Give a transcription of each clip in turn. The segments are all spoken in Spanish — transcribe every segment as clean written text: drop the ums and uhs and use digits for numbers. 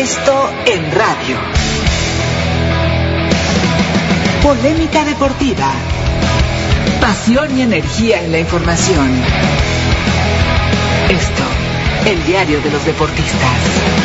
Esto en radio. Polémica deportiva. Pasión y energía en la información. Esto, el diario de los deportistas.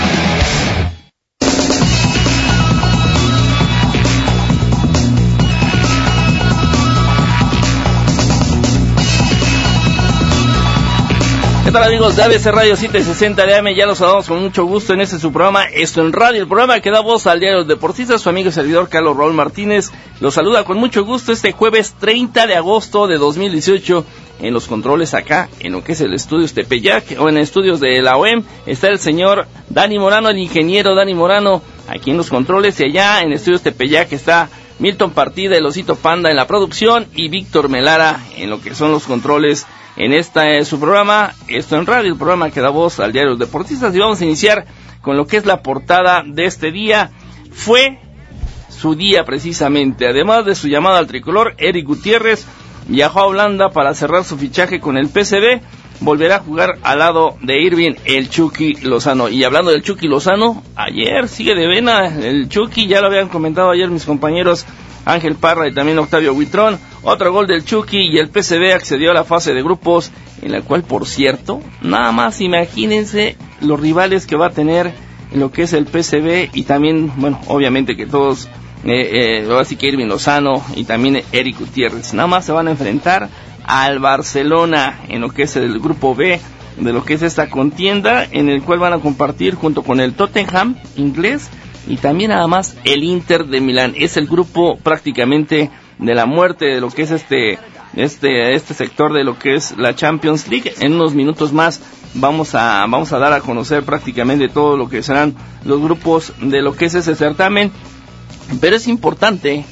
¿Qué tal, amigos de ABC Radio 760 de AM? Ya los saludamos con mucho gusto en este su programa, Esto en Radio, el programa que da voz al diario de los deportistas. Su amigo y servidor Carlos Raúl Martínez los saluda con mucho gusto este jueves 30 de agosto de 2018. En los controles acá, en lo que es el estudio Tepeyac, o en estudios de la OEM, está el señor Dani Morano, el ingeniero Dani Morano, aquí en los controles. Y allá en estudios Tepeyac está Milton Partida, el Osito Panda en la producción, y Víctor Melara en lo que son los controles. En esta es su programa, Esto en Radio, el programa que da voz al diario de los deportistas. Y vamos a iniciar con lo que es la portada de este día. Fue su día precisamente. Además de su llamada al tricolor, Eric Gutiérrez viajó a Holanda para cerrar su fichaje con el PSV. Volverá a jugar al lado de Irving el Chucky Lozano. Y hablando del Chucky Lozano, ayer sigue de vena el Chucky, ya lo habían comentado ayer mis compañeros Ángel Parra y también Octavio Huitrón. Otro gol del Chucky y el PSV accedió a la fase de grupos, en la cual, por cierto, nada más imagínense los rivales que va a tener en lo que es el PSV. Y también, bueno, obviamente que todos, así que Irving Lozano y también Eric Gutiérrez, nada más se van a enfrentar al Barcelona en lo que es el grupo B de lo que es esta contienda, en el cual van a compartir junto con el Tottenham inglés y también nada más el Inter de Milán. Es el grupo prácticamente de la muerte de lo que es este sector de lo que es la Champions League. En unos minutos más vamos a dar a conocer prácticamente todo lo que serán los grupos de lo que es ese certamen. Pero es importante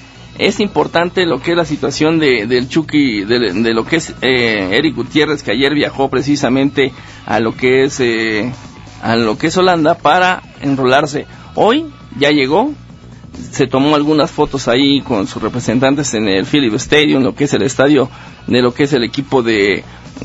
lo que es la situación del Chucky, de lo que es Eric Gutiérrez, que ayer viajó precisamente a lo que es Holanda para enrolarse. Hoy ya llegó, se tomó algunas fotos ahí con sus representantes en el Philips Stadium, lo que es el estadio de lo que es el equipo del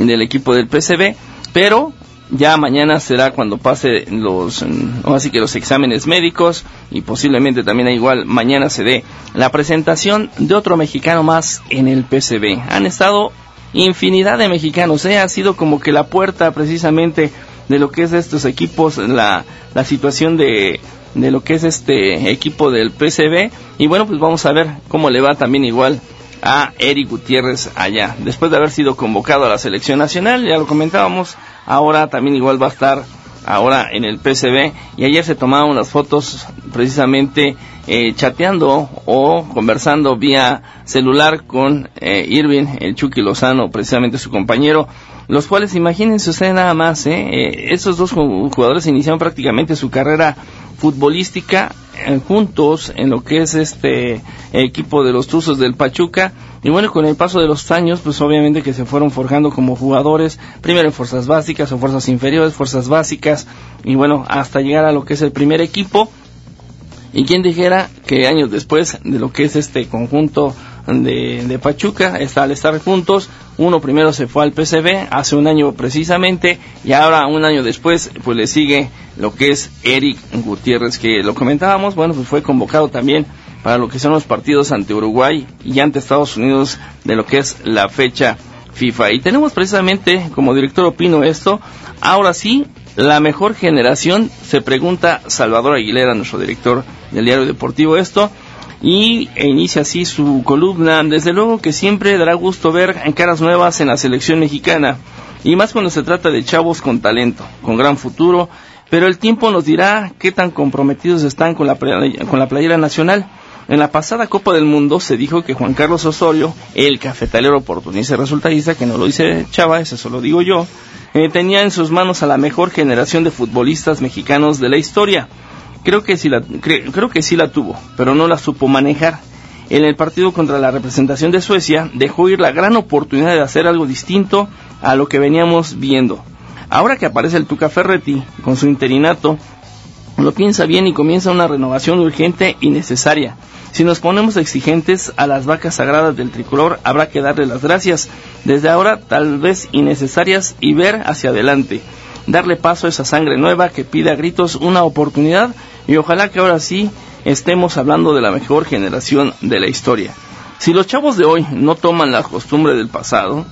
PSV, pero ya mañana será cuando pase los exámenes médicos, y posiblemente también igual mañana se dé la presentación de otro mexicano más en el PSV. Han estado infinidad de mexicanos, ha sido como que la puerta precisamente de lo que es estos equipos, la situación de lo que es este equipo del PSV. Y bueno, pues vamos a ver cómo le va también igual a Eric Gutiérrez allá, después de haber sido convocado a la selección nacional, ya lo comentábamos. Ahora también igual va a estar ahora en el PSV, y ayer se tomaron unas fotos precisamente chateando o conversando vía celular con Irving el Chucky Lozano, precisamente su compañero, los cuales, imagínense ustedes nada más, esos dos jugadores iniciaron prácticamente su carrera futbolística juntos en lo que es este equipo de los Tuzos del Pachuca. Y bueno, con el paso de los años, pues obviamente que se fueron forjando como jugadores, primero en fuerzas básicas o fuerzas inferiores, fuerzas básicas, y bueno, hasta llegar a lo que es el primer equipo. Y quién dijera que años después de lo que es este conjunto de Pachuca, al estar juntos, uno primero se fue al PSV hace un año precisamente, y ahora un año después pues le sigue lo que es Eric Gutiérrez, que lo comentábamos, bueno, pues fue convocado también para lo que son los partidos ante Uruguay y ante Estados Unidos de lo que es la fecha FIFA. Y tenemos precisamente como director opino esto, ahora sí, la mejor generación, se pregunta Salvador Aguilera, nuestro director del diario deportivo esto, y inicia así su columna. Desde luego que siempre dará gusto ver caras nuevas en la selección mexicana, y más cuando se trata de chavos con talento, con gran futuro, pero el tiempo nos dirá qué tan comprometidos están con la playera nacional. En la pasada Copa del Mundo se dijo que Juan Carlos Osorio, el cafetalero oportunista y resultadista, que no lo dice Chava, eso lo digo yo, tenía en sus manos a la mejor generación de futbolistas mexicanos de la historia. Creo que sí la tuvo, pero no la supo manejar. En el partido contra la representación de Suecia dejó ir la gran oportunidad de hacer algo distinto a lo que veníamos viendo. Ahora que aparece el Tuca Ferretti con su interinato, lo piensa bien y comienza una renovación urgente y necesaria. Si nos ponemos exigentes a las vacas sagradas del tricolor, habrá que darle las gracias, desde ahora tal vez innecesarias, y ver hacia adelante. darle paso a esa sangre nueva que pide a gritos una oportunidad, y ojalá que ahora sí estemos hablando de la mejor generación de la historia. Si los chavos de hoy no toman las costumbres del pasado,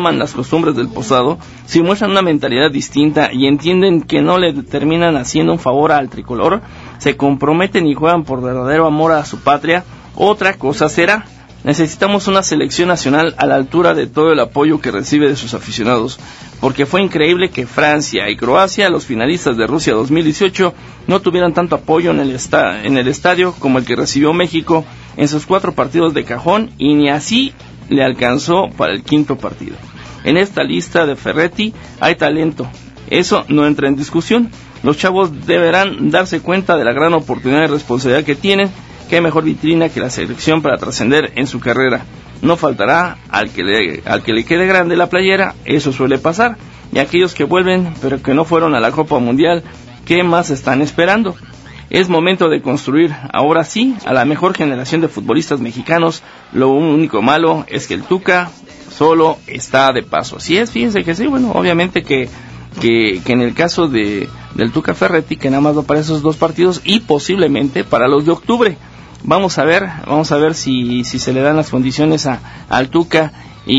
si muestran una mentalidad distinta y entienden que no le terminan haciendo un favor al tricolor, se comprometen y juegan por verdadero amor a su patria, otra cosa será. Necesitamos una selección nacional a la altura de todo el apoyo que recibe de sus aficionados, porque fue increíble que Francia y Croacia, los finalistas de Rusia 2018, no tuvieran tanto apoyo en el estadio como el que recibió México en sus 4 partidos de cajón, y ni así le alcanzó para el 5º partido. En esta lista de Ferretti hay talento, eso no entra en discusión. Los chavos deberán darse cuenta de la gran oportunidad y responsabilidad que tienen. Qué mejor vitrina que la selección para trascender en su carrera. No faltará al que le quede grande la playera, eso suele pasar. Y aquellos que vuelven, pero que no fueron a la Copa Mundial, ¿qué más están esperando? Es momento de construir, ahora sí, a la mejor generación de futbolistas mexicanos. Lo único malo es que el Tuca solo está de paso. Así es, fíjense que sí, bueno, obviamente que en el caso del Tuca Ferretti, que nada más va para esos 2 partidos y posiblemente para los de octubre. Vamos a ver si se le dan las condiciones al Tuca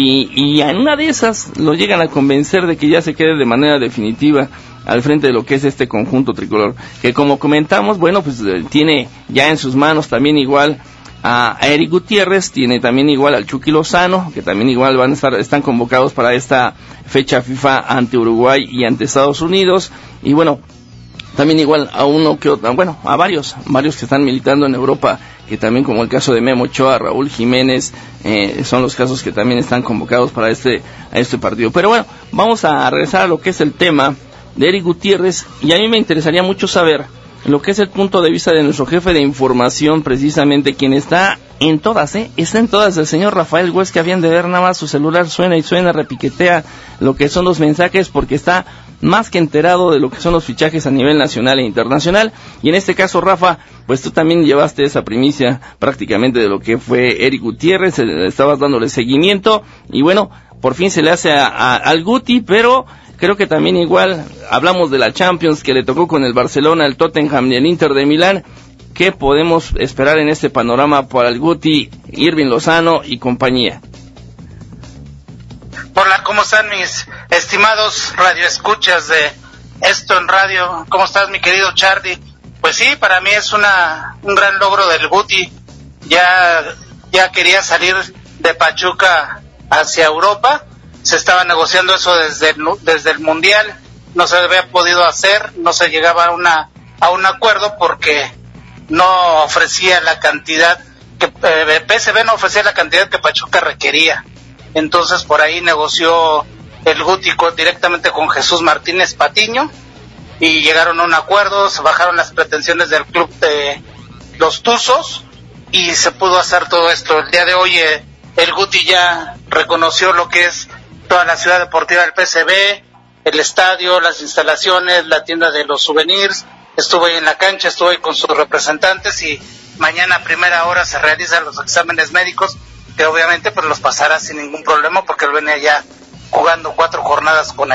y en una de esas lo llegan a convencer de que ya se quede de manera definitiva al frente de lo que es este conjunto tricolor, que como comentamos, bueno, pues tiene ya en sus manos también igual a Eric Gutiérrez, tiene también igual al Chucky Lozano, que también igual están convocados para esta fecha FIFA ante Uruguay y ante Estados Unidos, y bueno, también igual a uno que otro, bueno, a varios que están militando en Europa, que también, como el caso de Memo Ochoa, Raúl Jiménez, son los casos que también están convocados para este partido. Pero bueno, vamos a regresar a lo que es el tema de Eric Gutiérrez, y a mí me interesaría mucho saber lo que es el punto de vista de nuestro jefe de información, precisamente quien está en todas, el señor Rafael Güez, que habían de ver nada más su celular suena y suena, repiquetea lo que son los mensajes, porque está más que enterado de lo que son los fichajes a nivel nacional e internacional. Y en este caso, Rafa, pues tú también llevaste esa primicia prácticamente de lo que fue Eric Gutiérrez, estabas dándole seguimiento, y bueno, por fin se le hace al Guti, pero creo que también igual hablamos de la Champions que le tocó con el Barcelona, el Tottenham y el Inter de Milán. ¿Qué podemos esperar en este panorama para el Guti, Irving Lozano y compañía? Hola, ¿cómo están mis estimados radioescuchas de Esto en Radio? ¿Cómo estás, mi querido Charlie? Pues sí, para mí es un gran logro del Guti. Ya quería salir de Pachuca hacia Europa. Se estaba negociando eso desde el Mundial. No se había podido hacer, no se llegaba a un acuerdo porque no ofrecía la cantidad que PSV no ofrecía la cantidad que Pachuca requería. Entonces por ahí negoció el Guti directamente con Jesús Martínez Patiño y llegaron a un acuerdo, se bajaron las pretensiones del club de los Tuzos y se pudo hacer todo esto. El día de hoy el Guti ya reconoció lo que es toda la ciudad deportiva del PSV, el estadio, las instalaciones, la tienda de los souvenirs. Estuvo ahí en la cancha, estuvo ahí con sus representantes y mañana a primera hora se realizan los exámenes médicos, que obviamente pues los pasará sin ningún problema porque él venía ya jugando 5 jornadas con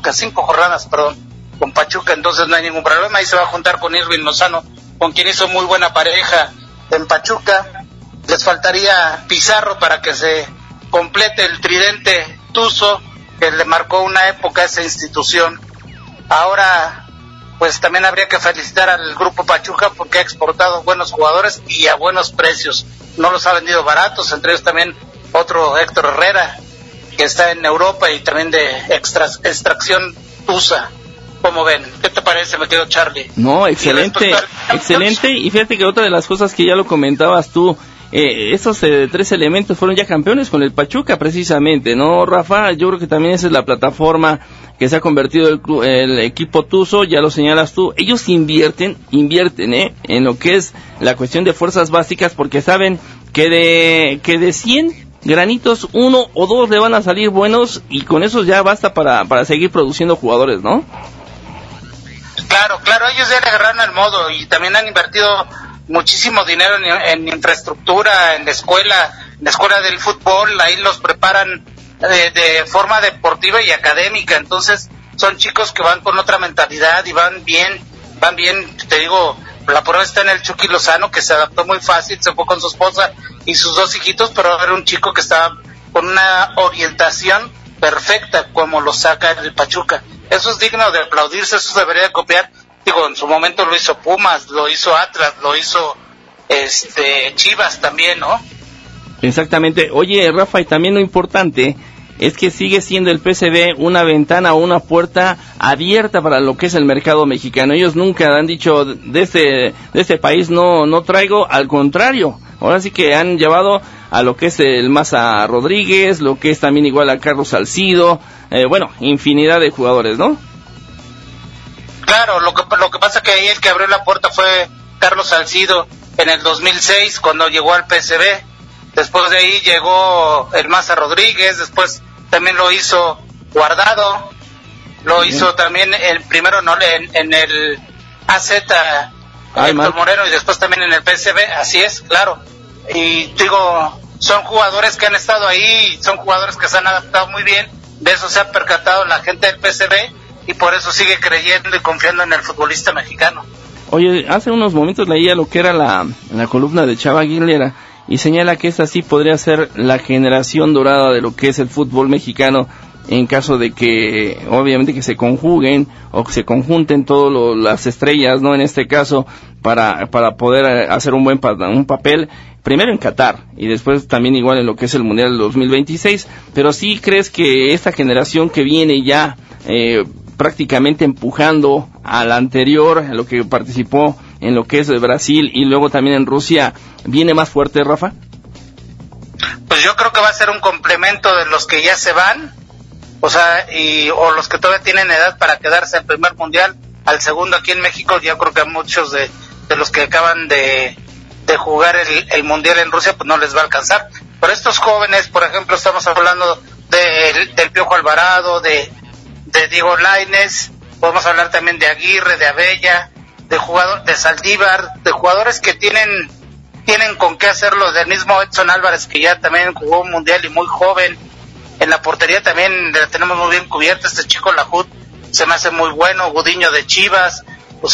Pachuca, entonces no hay ningún problema. Ahí se va a juntar con Irving Lozano, con quien hizo muy buena pareja en Pachuca. Les faltaría Pizarro para que se complete el tridente tuzo que le marcó una época a esa institución. Ahora pues también habría que felicitar al grupo Pachuca porque ha exportado buenos jugadores y a buenos precios. No los ha vendido baratos, entre ellos también otro Héctor Herrera, que está en Europa y también de extracción tusa. ¿Cómo ven? ¿Qué te parece, mi querido Charlie? No, excelente, y fíjate que otra de las cosas que ya lo comentabas tú, estos 3 elementos fueron ya campeones con el Pachuca precisamente, ¿no, Rafa? Yo creo que también esa es la plataforma que se ha convertido el equipo tuzo, ya lo señalas tú. Ellos invierten en lo que es la cuestión de fuerzas básicas, porque saben que de 100 granitos 1 o 2 le van a salir buenos, y con eso ya basta para seguir produciendo jugadores, ¿no? Claro, ellos ya le agarraron el modo y también han invertido muchísimo dinero en infraestructura, en la escuela del fútbol. Ahí los preparan de forma deportiva y académica. Entonces son chicos que van con otra mentalidad y van bien, te digo, la prueba está en el Chucky Lozano, que se adaptó muy fácil, se fue con su esposa y sus 2 hijitos, pero era un chico que estaba con una orientación perfecta, como lo saca el Pachuca. Eso es digno de aplaudirse, eso debería copiar. Digo, en su momento lo hizo Pumas, lo hizo Atlas, lo hizo Chivas también, ¿no? Exactamente. Oye, Rafa, y también lo importante es que sigue siendo el PSV una ventana o una puerta abierta para lo que es el mercado mexicano. Ellos nunca han dicho de este país no traigo, al contrario. Ahora sí que han llevado a lo que es el Maza Rodríguez, lo que es también igual a Carlos Salcido, infinidad de jugadores, ¿no? Claro, lo que pasa que ahí el que abrió la puerta fue Carlos Salcido en el 2006 cuando llegó al PSV. Después de ahí llegó el Maza Rodríguez, después también lo hizo Guardado, lo hizo también en el AZ Héctor Moreno y después también en el PSV, así es, claro. Y digo, son jugadores que han estado ahí, son jugadores que se han adaptado muy bien, de eso se ha percatado la gente del PSV y por eso sigue creyendo y confiando en el futbolista mexicano. Oye, hace unos momentos leía lo que era la columna de Chava Aguilera y señala que esta sí podría ser la generación dorada de lo que es el fútbol mexicano en caso de que, obviamente, que se conjuguen o que se conjunten todas las estrellas, ¿no? En este caso, para poder hacer un papel, primero en Qatar y después también igual en lo que es el Mundial del 2026, pero sí crees que esta generación que viene ya prácticamente empujando a la anterior, a lo que participó en lo que es Brasil y luego también en Rusia, ¿viene más fuerte, Rafa? Pues yo creo que va a ser un complemento de los que ya se van, o los que todavía tienen edad para quedarse al primer mundial, al segundo aquí en México. Yo creo que a muchos de los que acaban de jugar el mundial en Rusia, pues no les va a alcanzar. Pero estos jóvenes, por ejemplo, estamos hablando del Piojo Alvarado, de Diego Lainez, podemos hablar también de Aguirre, de Abella, de Saldívar, de jugadores que tienen con qué hacerlo, del mismo Edson Álvarez, que ya también jugó un mundial y muy joven. En la portería también la tenemos muy bien cubierta, este chico Lahoud se me hace muy bueno, Gudiño de Chivas,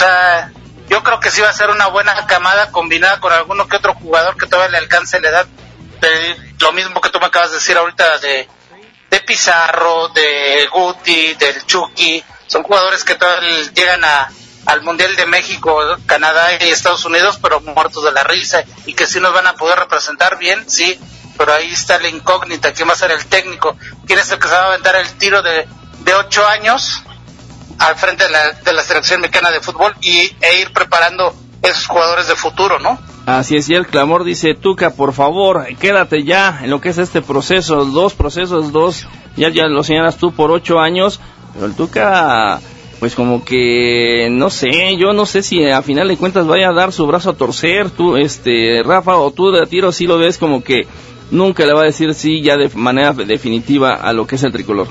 yo creo que sí va a ser una buena camada combinada con alguno que otro jugador que todavía le alcance la edad, lo mismo que tú me acabas de decir ahorita de Pizarro, de Guti, del Chucky. Son jugadores que todavía llegan al Mundial de México, Canadá y Estados Unidos, pero muertos de la risa, y que sí nos van a poder representar bien, sí, pero ahí está la incógnita, ¿quién va a ser el técnico? ¿Quién es el que se va a aventar el tiro de 8 años al frente de la selección mexicana de fútbol e ir preparando esos jugadores de futuro, ¿no? Así es, y el clamor dice: Tuca, por favor, quédate ya en lo que es este proceso, ya lo señalas tú, por 8 años, pero el Tuca, pues como que, no sé, yo no sé si a final de cuentas vaya a dar su brazo a torcer, tú, Rafa, o tú de tiro sí lo ves como que nunca le va a decir sí ya de manera definitiva a lo que es el tricolor.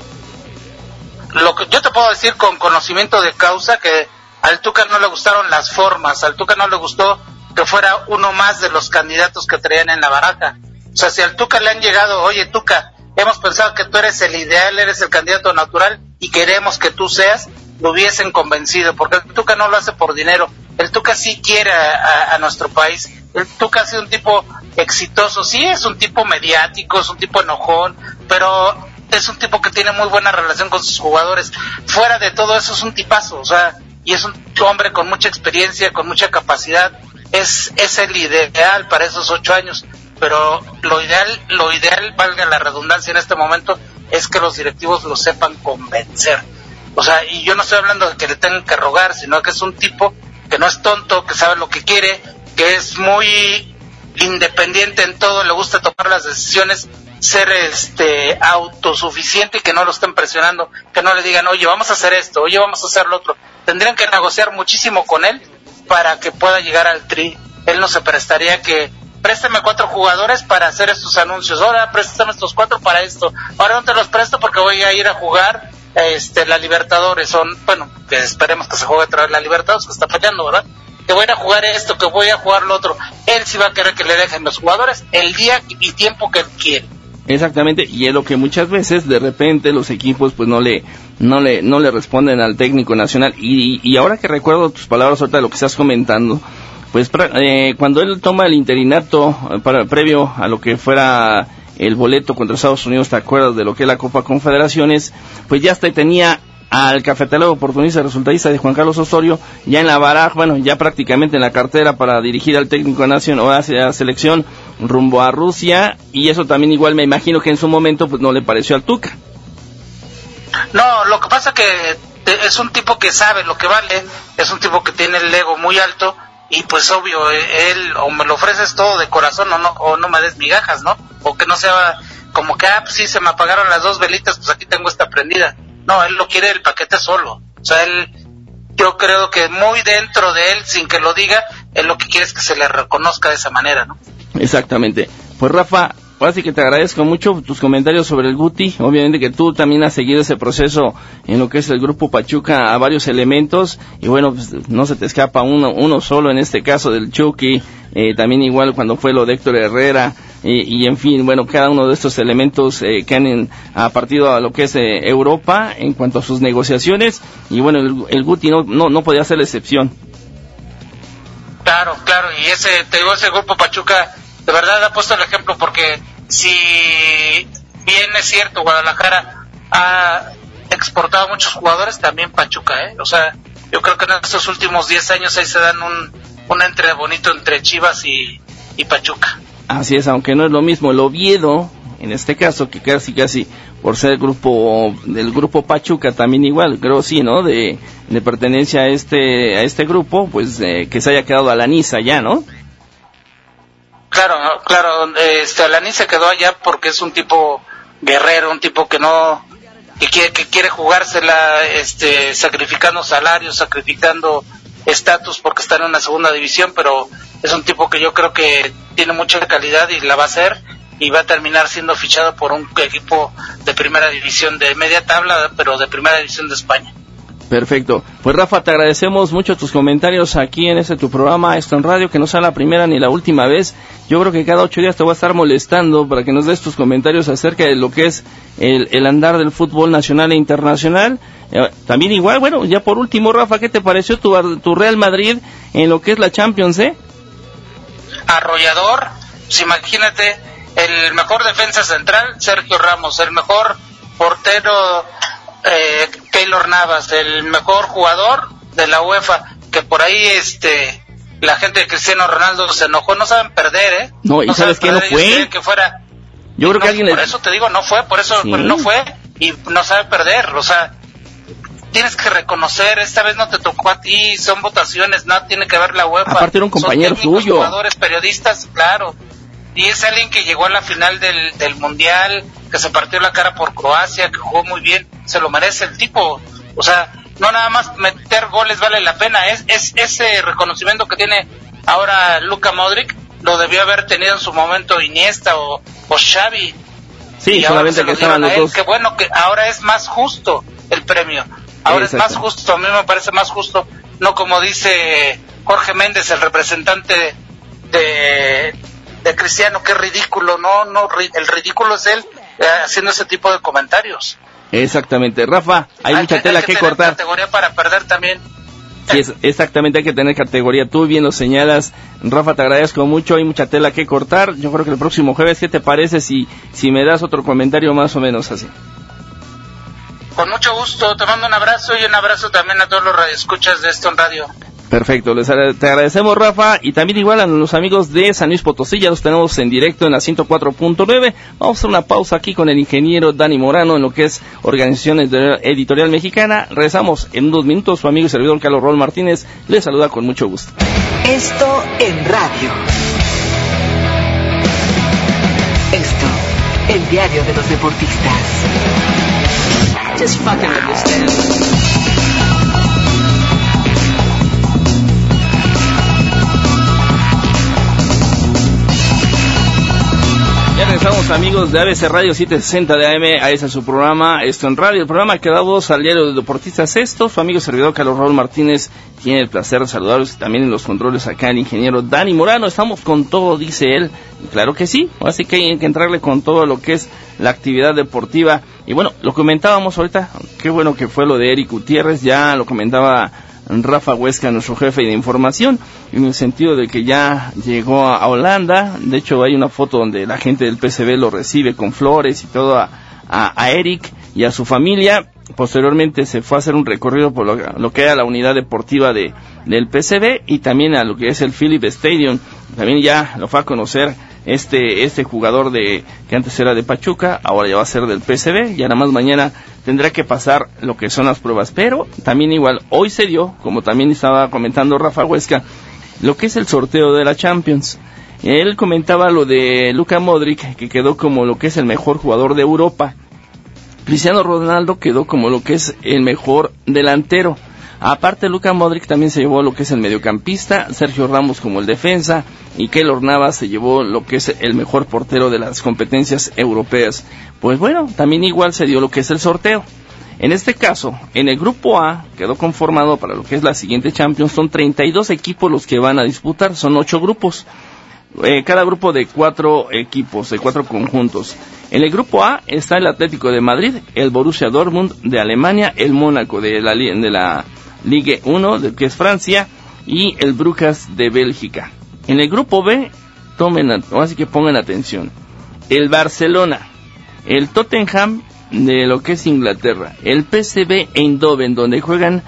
Lo que yo te puedo decir con conocimiento de causa, que al Tuca no le gustaron las formas, al Tuca no le gustó que fuera uno más de los candidatos que traían en la baraja. O sea, si al Tuca le han llegado: oye, Tuca, hemos pensado que tú eres el ideal, eres el candidato natural y queremos que tú seas, lo hubiesen convencido, porque el Tuca no lo hace por dinero. El Tuca sí quiere a nuestro país. El Tuca ha sido un tipo exitoso, sí, es un tipo mediático, es un tipo enojón, pero es un tipo que tiene muy buena relación con sus jugadores. Fuera de todo eso es un tipazo, y es un hombre con mucha experiencia, con mucha capacidad. Es el ideal para esos 8 años, pero lo ideal, valga la redundancia en este momento, es que los directivos lo sepan convencer. Y yo no estoy hablando de que le tengan que rogar, sino que es un tipo que no es tonto, que sabe lo que quiere, que es muy independiente en todo, le gusta tomar las decisiones, ser autosuficiente y que no lo estén presionando, que no le digan: oye, vamos a hacer esto, oye, vamos a hacer lo otro. Tendrían que negociar muchísimo con él para que pueda llegar al tri. Él no se prestaría que: préstame 4 jugadores para hacer estos anuncios, ahora préstame estos 4 para esto, ahora no te los presto porque voy a ir a jugar la Libertadores, que esperemos que se juegue otra vez la Libertadores, que está fallando, ¿verdad? Que voy a ir a jugar esto, que voy a jugar lo otro. Él sí va a querer que le dejen los jugadores el día y tiempo que él quiere. Exactamente, y es lo que muchas veces de repente los equipos pues no le no le responden al técnico nacional. Y ahora que recuerdo tus palabras ahorita de lo que estás comentando, pues cuando él toma el interinato previo a lo que fuera el boleto contra Estados Unidos, ¿te acuerdas de lo que es la Copa Confederaciones? Pues ya hasta tenía al cafetalero oportunista resultadista de Juan Carlos Osorio ya en la baraja, bueno, ya prácticamente en la cartera para dirigir al técnico nacional o hacia la selección rumbo a Rusia, y eso también igual me imagino que en su momento pues no le pareció al Tuca. No, lo que pasa que es un tipo que sabe lo que vale, es un tipo que tiene el ego muy alto, y pues obvio, él o me lo ofreces todo de corazón o no me des migajas, ¿no? O que no sea como que, pues sí, se me apagaron las 2 velitas, pues aquí tengo esta prendida. No, él lo quiere el paquete solo. O sea, yo creo que muy dentro de él, sin que lo diga, él lo que quiere es que se le reconozca de esa manera, ¿no? Exactamente. Pues Rafa, ahora sí que te agradezco mucho tus comentarios sobre el Guti. Obviamente que tú también has seguido ese proceso en lo que es el Grupo Pachuca a varios elementos, y bueno, pues no se te escapa uno solo, en este caso del Chucky, también igual cuando fue lo de Héctor Herrera, y en fin, bueno, cada uno de estos elementos que han partido a lo que es Europa en cuanto a sus negociaciones, y bueno, el Guti no podía ser la excepción. Claro, y ese Grupo Pachuca de verdad ha puesto el ejemplo, porque si bien es cierto, Guadalajara ha exportado muchos jugadores, también Pachuca, o sea, yo creo que en estos últimos 10 años ahí se dan un entre bonito entre Chivas y Pachuca. Así es, aunque no es lo mismo el Oviedo, en este caso, que casi por ser del grupo Pachuca, también igual, creo sí, ¿no? De pertenencia a este grupo, pues que se haya quedado Alanis ya, ¿no? Claro, Alanis se quedó allá porque es un tipo guerrero, un tipo que quiere jugársela, sacrificando salarios, sacrificando estatus porque está en una segunda división, pero es un tipo que yo creo que tiene mucha calidad y la va a hacer, y va a terminar siendo fichado por un equipo de primera división, de media tabla, pero de primera división de España. Perfecto. Pues Rafa, te agradecemos mucho tus comentarios aquí en tu programa Esto en Radio, que no sea la primera ni la última vez. Yo creo que cada 8 días te voy a estar molestando para que nos des tus comentarios acerca de lo que es el andar del fútbol nacional e internacional. También igual, bueno, ya por último, Rafa, ¿qué te pareció tu Real Madrid en lo que es la Champions, Arrollador, pues imagínate, el mejor defensa central, Sergio Ramos, el mejor portero, Keylor Navas, el mejor jugador de la UEFA, que por ahí la gente de Cristiano Ronaldo se enojó, no saben perder, No, ¿y sabes qué? No fue. Que fuera, yo creo que alguien por eso te digo, no fue, por eso sí. No fue, y no sabe perder, o sea, tienes que reconocer, esta vez no te tocó a ti, son votaciones, no tiene que ver la UEFA. Aparte era un compañero suyo. Jugadores, periodistas, claro. Y es alguien que llegó a la final del Mundial, que se partió la cara por Croacia, que jugó muy bien, se lo merece el tipo. O sea, no nada más meter goles vale la pena, es ese reconocimiento que tiene ahora Luka Modric, lo debió haber tenido en su momento Iniesta o Xavi. Sí, solamente que estaban los dos. Que bueno, que ahora es más justo el premio. Ahora es más justo, a mí me parece más justo, no como dice Jorge Méndez, el representante de Cristiano, que es ridículo, el ridículo es él haciendo ese tipo de comentarios. Exactamente, Rafa, hay mucha tela que cortar. Hay categoría para perder también. Sí, exactamente, hay que tener categoría, tú bien lo señalas. Rafa, te agradezco mucho, hay mucha tela que cortar. Yo creo que el próximo jueves, ¿qué te parece si me das otro comentario más o menos así? Con mucho gusto, te mando un abrazo y un abrazo también a todos los radioescuchas de Esto en Radio. Perfecto, te agradecemos, Rafa, y también igual a los amigos de San Luis Potosí, ya los tenemos en directo en la 104.9. Vamos a hacer una pausa aquí con el ingeniero Dani Morano en lo que es Organización Editorial Mexicana. Regresamos en unos minutos. Su amigo y servidor Carlos Raúl Martínez les saluda con mucho gusto. Esto en Radio. Esto, el diario de los deportistas. Just fucking understand. Ya regresamos, amigos de ABC Radio 760 de AM, a ese es su programa, Esto en Radio, el programa que da voz al diario de deportistas. Su amigo servidor Carlos Raúl Martínez tiene el placer de saludarlos, y también en los controles acá el ingeniero Dani Morano. Estamos con todo, dice él, y claro que sí, así que hay que entrarle con todo lo que es la actividad deportiva. Y bueno, lo comentábamos ahorita, qué bueno que fue lo de Eric Gutiérrez, ya lo comentaba Rafa Huesca, nuestro jefe de información, en el sentido de que ya llegó a Holanda. De hecho hay una foto donde la gente del PSV lo recibe con flores y todo a Eric y a su familia. Posteriormente se fue a hacer un recorrido por lo que era la unidad deportiva del PSV y también a lo que es el Philips Stadium. También ya lo fue a conocer este jugador que antes era de Pachuca, ahora ya va a ser del PSV, y nada más mañana tendrá que pasar lo que son las pruebas. Pero también igual, hoy se dio, como también estaba comentando Rafa Huesca, lo que es el sorteo de la Champions. Él comentaba lo de Luka Modric, que quedó como lo que es el mejor jugador de Europa. Cristiano Ronaldo quedó como lo que es el mejor delantero. Aparte, Luka Modric también se llevó lo que es el mediocampista, Sergio Ramos como el defensa, y Keylor Navas se llevó lo que es el mejor portero de las competencias europeas. Pues bueno, también igual se dio lo que es el sorteo. En este caso, en el grupo A quedó conformado para lo que es la siguiente Champions. Son 32 equipos los que van a disputar, son 8 grupos. Cada grupo de 4 equipos, de 4 conjuntos. En el grupo A está el Atlético de Madrid, el Borussia Dortmund de Alemania, el Mónaco de la Ligue 1, que es Francia, y el Brujas de Bélgica. En el grupo B, así que pongan atención, el Barcelona, el Tottenham de lo que es Inglaterra, el PSV Eindhoven, donde van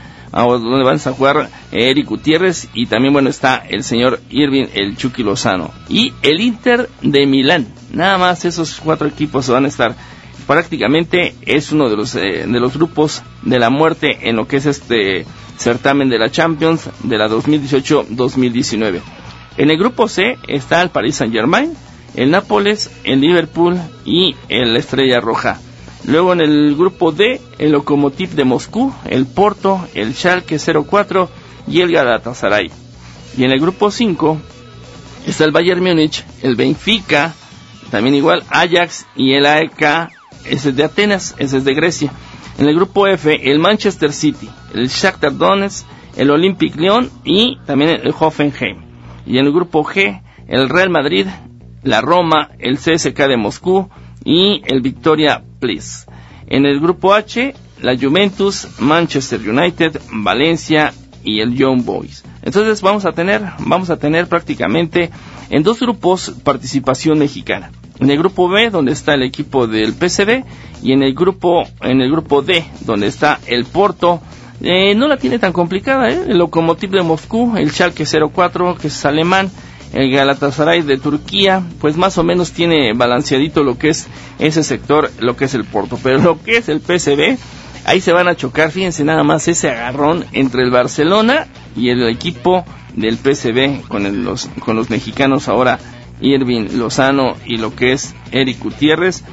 a jugar Eric Gutiérrez, y también bueno está el señor Irving, el Chucky Lozano, y el Inter de Milán. Nada más esos 4 equipos van a estar. Prácticamente es uno de los grupos de la muerte en lo que es este certamen de la Champions de la 2018-2019. En el grupo C está el Paris Saint-Germain, el Nápoles, el Liverpool y el Estrella Roja. Luego en el grupo D, el Lokomotiv de Moscú, el Porto, el Schalke 04 y el Galatasaray. Y en el grupo 5 está el Bayern Múnich, el Benfica, también igual Ajax y el AEK, ese es de Atenas, ese es de Grecia. En el grupo F, el Manchester City, el Shakhtar Donetsk, el Olympique Lyon y también el Hoffenheim. Y en el grupo G, el Real Madrid, la Roma, el CSKA de Moscú y el Victoria Please. En el grupo H, la Juventus, Manchester United, Valencia y el Young Boys. Entonces vamos a tener prácticamente en 2 grupos participación mexicana. En el grupo B, donde está el equipo del PSV, y en el grupo D, donde está el Porto. No la tiene tan complicada, el Lokomotiv de Moscú, el Schalke 04, que es alemán, el Galatasaray de Turquía, pues más o menos tiene balanceadito lo que es ese sector, lo que es el Porto. Pero lo que es el PSV, ahí se van a chocar, fíjense nada más ese agarrón entre el Barcelona y el equipo del PSV con los mexicanos ahora, Irving Lozano y lo que es Eric Gutiérrez.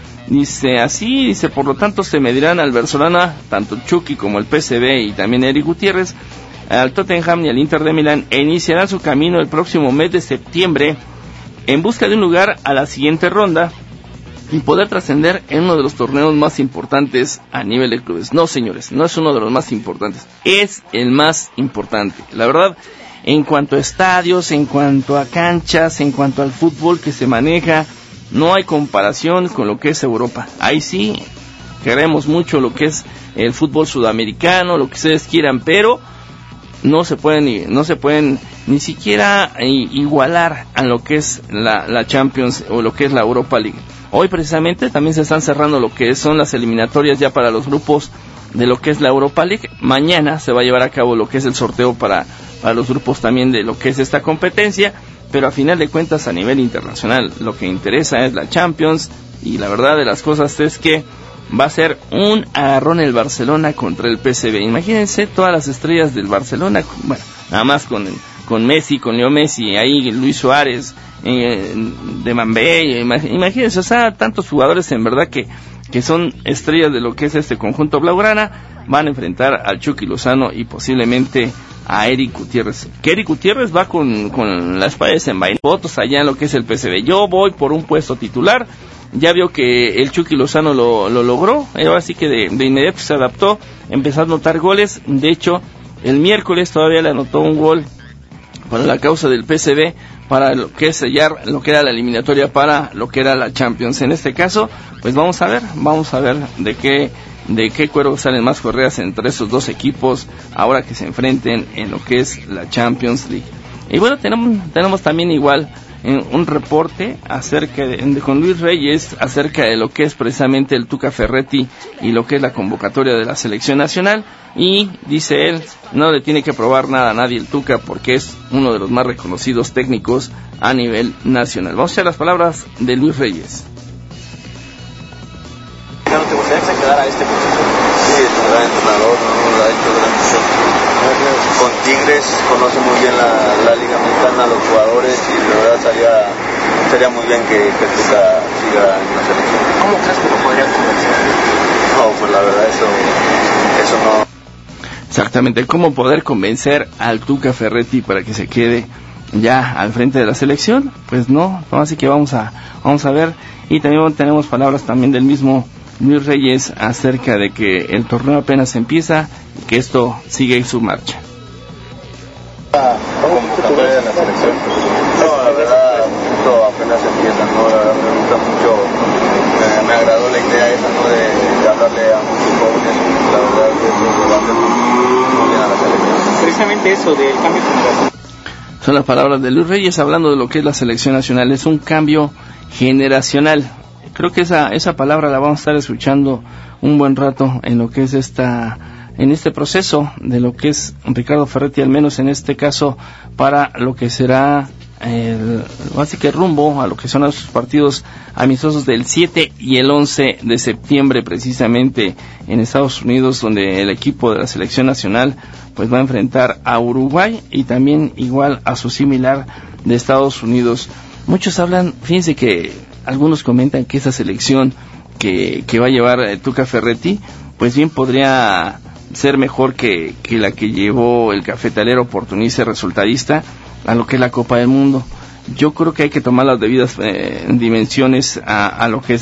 Dice, por lo tanto se medirán al Barcelona, tanto Chucky como el PSV y también Eric Gutiérrez, al Tottenham y al Inter de Milán, e iniciarán su camino el próximo mes de septiembre en busca de un lugar a la siguiente ronda y poder trascender en uno de los torneos más importantes a nivel de clubes. No, señores, no es uno de los más importantes, es el más importante. La verdad, en cuanto a estadios, en cuanto a canchas, en cuanto al fútbol que se maneja, no hay comparación con lo que es Europa. Ahí sí, queremos mucho lo que es el fútbol sudamericano, lo que ustedes quieran, pero no se pueden ni siquiera igualar a lo que es la Champions o lo que es la Europa League. Hoy precisamente también se están cerrando lo que son las eliminatorias ya para los grupos de lo que es la Europa League. Mañana se va a llevar a cabo lo que es el sorteo para los grupos también de lo que es esta competencia, pero a final de cuentas a nivel internacional lo que interesa es la Champions, y la verdad de las cosas es que va a ser un agarrón el Barcelona contra el PSV. Imagínense todas las estrellas del Barcelona, bueno, nada más con Messi, con Leo Messi, ahí Luis Suárez, de Mbappé, imagínense, o sea, tantos jugadores en verdad que son estrellas de lo que es este conjunto blaugrana, van a enfrentar al Chucky Lozano y posiblemente a Eric Gutiérrez. Que Eric Gutiérrez va con la espada de desenvainada, votos allá en lo que es el PSV. Yo voy por un puesto titular. Ya vio que el Chucky Lozano lo logró, ahora sí que de inmediato se adaptó, empezó a anotar goles. De hecho, el miércoles todavía le anotó un gol para la causa del PSV, para lo que es sellar lo que era la eliminatoria para lo que era la Champions. En este caso, pues vamos a ver de qué cuero salen más correas entre esos dos equipos ahora que se enfrenten en lo que es la Champions League. Y bueno, tenemos también igual un reporte acerca con Luis Reyes acerca de lo que es precisamente el Tuca Ferretti y lo que es la convocatoria de la selección nacional, y dice él, no le tiene que probar nada a nadie el Tuca porque es uno de los más reconocidos técnicos a nivel nacional. Vamos a escuchar las palabras de Luis Reyes. ¿No te gustaría que se quedara este proceso? Sí, es un gran entrenador, ¿no? Ha hecho gran proceso. Con Tigres conoce muy bien la Liga Mexicana, los jugadores, y de verdad sería muy bien que Tuca siga en la selección. ¿Cómo crees que lo podrían convencer? No, pues la verdad eso no. Exactamente, ¿cómo poder convencer al Tuca Ferretti para que se quede ya al frente de la selección? Pues no, así que vamos a ver. Y también tenemos palabras también del mismo Luis Reyes acerca de que el torneo apenas empieza y que esto sigue su marcha. Convocatoria de la selección. No, la verdad, esto apenas empieza, ¿no? La verdad me gusta mucho, me agradó la idea esa, ¿no? De hablarle a muchos jóvenes. La verdad que eso va a hacer muy bien a la selección. Precisamente eso del cambio generacional. Son las palabras de Luis Reyes hablando de lo que es la selección nacional. Es un cambio generacional. Creo que esa palabra la vamos a estar escuchando un buen rato en lo que es en este proceso de lo que es Ricardo Ferretti, al menos en este caso para lo que será básicamente rumbo a lo que son los partidos amistosos del 7 y el 11 de septiembre precisamente en Estados Unidos, donde el equipo de la selección nacional pues va a enfrentar a Uruguay y también igual a su similar de Estados Unidos. Muchos hablan, fíjense que algunos comentan que esa selección que va a llevar Tuca Ferretti pues bien podría ser mejor que la que llevó el cafetalero oportunista y resultadista a lo que es la Copa del Mundo. Yo creo que hay que tomar las debidas dimensiones a lo que es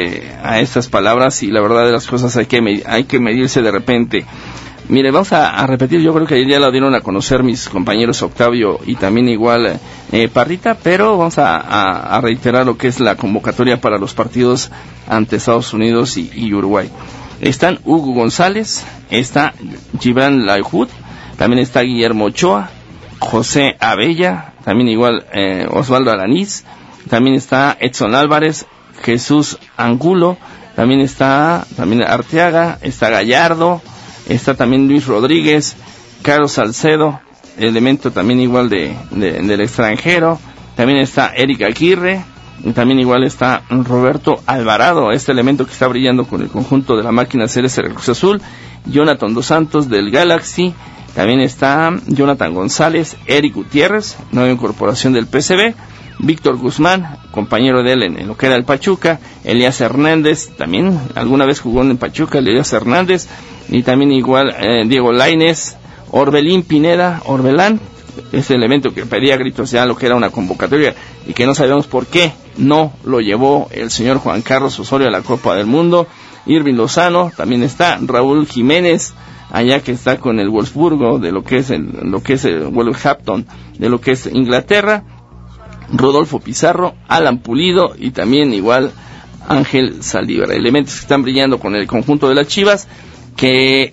a estas palabras, y la verdad de las cosas hay que medirse de repente. Mire, vamos a repetir, yo creo que ayer ya lo dieron a conocer mis compañeros Octavio y también igual Parrita, pero vamos a reiterar lo que es la convocatoria para los partidos ante Estados Unidos y Uruguay. Están Hugo González, está Gibran Lahoud, también está Guillermo Ochoa, José Abella, también igual Osvaldo Alanís, también está Edson Álvarez, Jesús Angulo, también está Arteaga, está Gallardo, está también Luis Rodríguez, Carlos Salcedo, elemento también igual del extranjero, también está Eric Aguirre, y también igual está Roberto Alvarado, este elemento que está brillando con el conjunto de la máquina celeste del Cruz Azul, Jonathan Dos Santos del Galaxy, también está Jonathan González, Eric Gutiérrez, nueva incorporación del PSV, Víctor Guzmán, compañero de él en lo que era el Pachuca, Elías Hernández, también alguna vez jugó en el Pachuca, Elías Hernández, y también igual Diego Lainez, Orbelín Pineda, Orbelán, ese elemento que pedía gritos ya lo que era una convocatoria y que no sabemos por qué no lo llevó el señor Juan Carlos Osorio a la Copa del Mundo. Irving Lozano, también está Raúl Jiménez, allá que está con el Wolfsburgo de lo que es el Wolverhampton de lo que es Inglaterra, Rodolfo Pizarro, Alan Pulido y también igual Ángel Saldívar, elementos que están brillando con el conjunto de las Chivas, que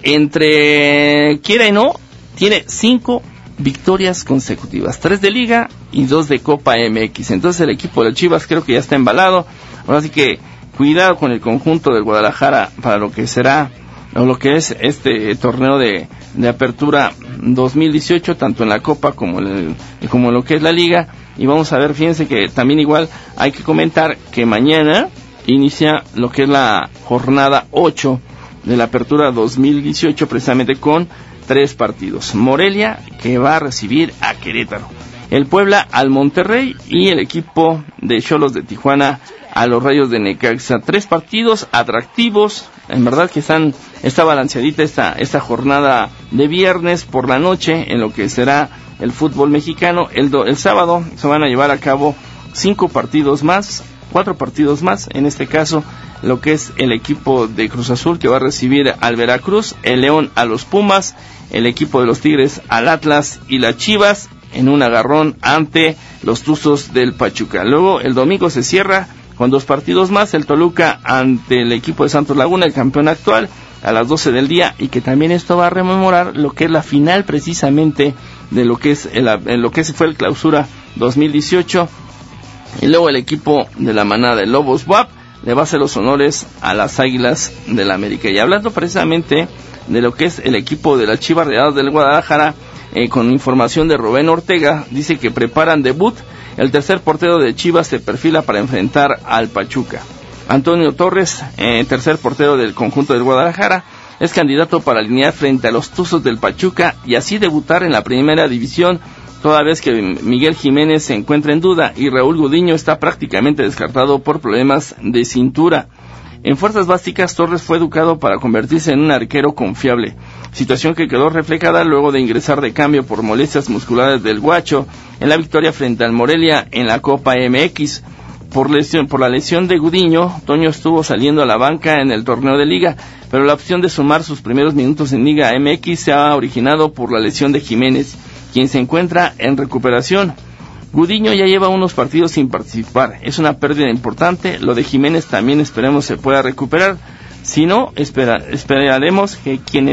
entre quiera y no tiene 5 victorias consecutivas, 3 de Liga y 2 de Copa MX. Entonces el equipo de Chivas creo que ya está embalado. Ahora sí que cuidado con el conjunto del Guadalajara para lo que será o lo que es este torneo de apertura 2018, tanto en la Copa como en lo que es la Liga. Y vamos a ver, fíjense que también igual hay que comentar que mañana inicia lo que es la jornada 8 de la apertura 2018, precisamente con 3 partidos. Morelia, que va a recibir a Querétaro, el Puebla al Monterrey y el equipo de Xolos de Tijuana a los Rayos de Necaxa. 3 partidos atractivos, en verdad que está balanceadita esta jornada de viernes por la noche en lo que será el fútbol mexicano. El sábado se van a llevar a cabo 4 partidos más, en este caso lo que es el equipo de Cruz Azul, que va a recibir al Veracruz, el León a los Pumas, el equipo de los Tigres al Atlas y las Chivas en un agarrón ante los Tuzos del Pachuca. Luego el domingo se cierra con 2 partidos más, el Toluca ante el equipo de Santos Laguna, el campeón actual, a las 12 del día, y que también esto va a rememorar lo que es la final precisamente de lo que es lo que fue el Clausura 2018. Y luego el equipo de la manada de Lobos WAP le va a hacer los honores a las Águilas del la América. Y hablando precisamente de lo que es el equipo de las Chivas Rayadas del Guadalajara, con información de Rubén Ortega, dice que preparan debut. El tercer portero de Chivas se perfila para enfrentar al Pachuca. Antonio Torres, tercer portero del conjunto del Guadalajara, es candidato para alinear frente a los Tuzos del Pachuca y así debutar en la primera división, toda vez que Miguel Jiménez se encuentra en duda y Raúl Gudiño está prácticamente descartado por problemas de cintura. En fuerzas básicas, Torres fue educado para convertirse en un arquero confiable, situación que quedó reflejada luego de ingresar de cambio por molestias musculares del Guacho en la victoria frente al Morelia en la Copa MX. Por la lesión de Gudiño, Toño estuvo saliendo a la banca en el torneo de Liga, pero la opción de sumar sus primeros minutos en Liga MX se ha originado por la lesión de Jiménez, quien se encuentra en recuperación. Gudiño ya lleva unos partidos sin participar, es una pérdida importante. Lo de Jiménez también esperemos se pueda recuperar, si no, esperaremos que quien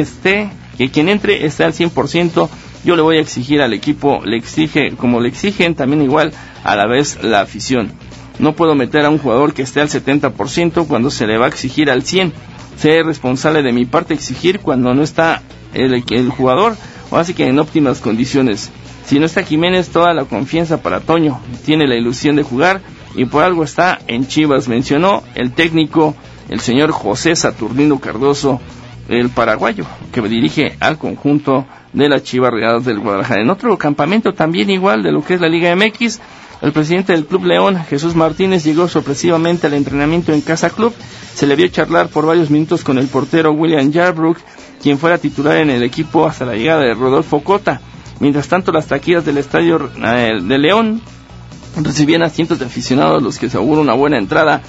entre esté al 100%. Yo le voy a exigir al equipo, como le exigen también igual a la vez la afición. No puedo meter a un jugador que esté al 70% cuando se le va a exigir al 100%. Sé responsable de mi parte exigir cuando no está el jugador, o así que en óptimas condiciones. Si no está Jiménez, toda la confianza para Toño. Tiene la ilusión de jugar y por algo está en Chivas, mencionó el técnico, el señor José Saturnino Cardoso, el paraguayo, que dirige al conjunto de las Chivas Rayadas del Guadalajara. En otro campamento también igual de lo que es la Liga MX, el presidente del Club León, Jesús Martínez, llegó sorpresivamente al entrenamiento en Casa Club. Se le vio charlar por varios minutos con el portero William Yarbrough, quien fuera titular en el equipo hasta la llegada de Rodolfo Cota. Mientras tanto, las taquillas del estadio de León recibían a cientos de aficionados, los que se augura una buena entrada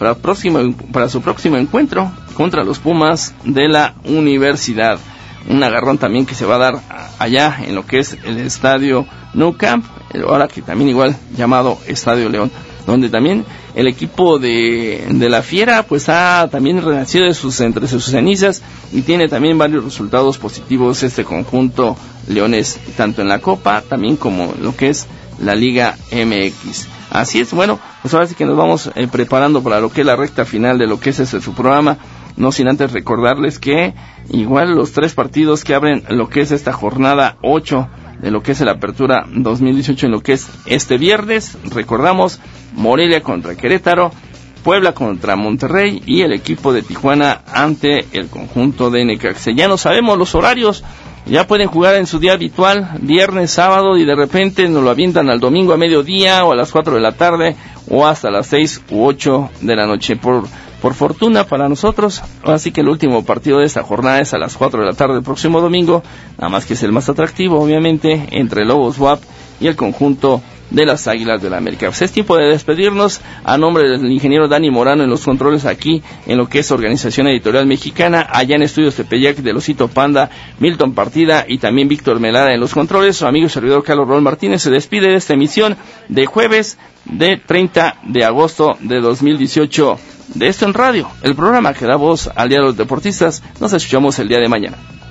para su próximo encuentro contra los Pumas de la Universidad. Un agarrón también que se va a dar allá en lo que es el estadio Nou Camp, ahora que también igual llamado Estadio León, donde también el equipo de la Fiera pues ha también renacido entre sus cenizas y tiene también varios resultados positivos este conjunto leonés, tanto en la Copa también como lo que es la Liga MX. Así es, bueno, pues ahora sí que nos vamos preparando para lo que es la recta final de lo que es su programa, no sin antes recordarles que igual los 3 partidos que abren lo que es esta jornada 8 de lo que es la Apertura 2018 en lo que es este viernes, recordamos, Morelia contra Querétaro, Puebla contra Monterrey y el equipo de Tijuana ante el conjunto de Necaxa. Ya no sabemos los horarios, ya pueden jugar en su día habitual, viernes, sábado, y de repente nos lo avientan al domingo a mediodía o a las 4 de la tarde o hasta las 6 u 8 de la noche. Por fortuna para nosotros, así que el último partido de esta jornada es a las 4 de la tarde el próximo domingo, nada más que es el más atractivo, obviamente, entre Lobos WAP y el conjunto de las Águilas del la América. Pues es tiempo de despedirnos. A nombre del ingeniero Dani Morano en los controles aquí en lo que es Organización Editorial Mexicana, allá en Estudios Tepeyac del Osito Panda, Milton Partida y también Víctor Melada en los controles, su amigo y servidor Carlos Raúl Martínez se despide de esta emisión de jueves de 30 de agosto de 2018 de Esto en Radio, el programa que da voz al día de los deportistas. Nos escuchamos el día de mañana.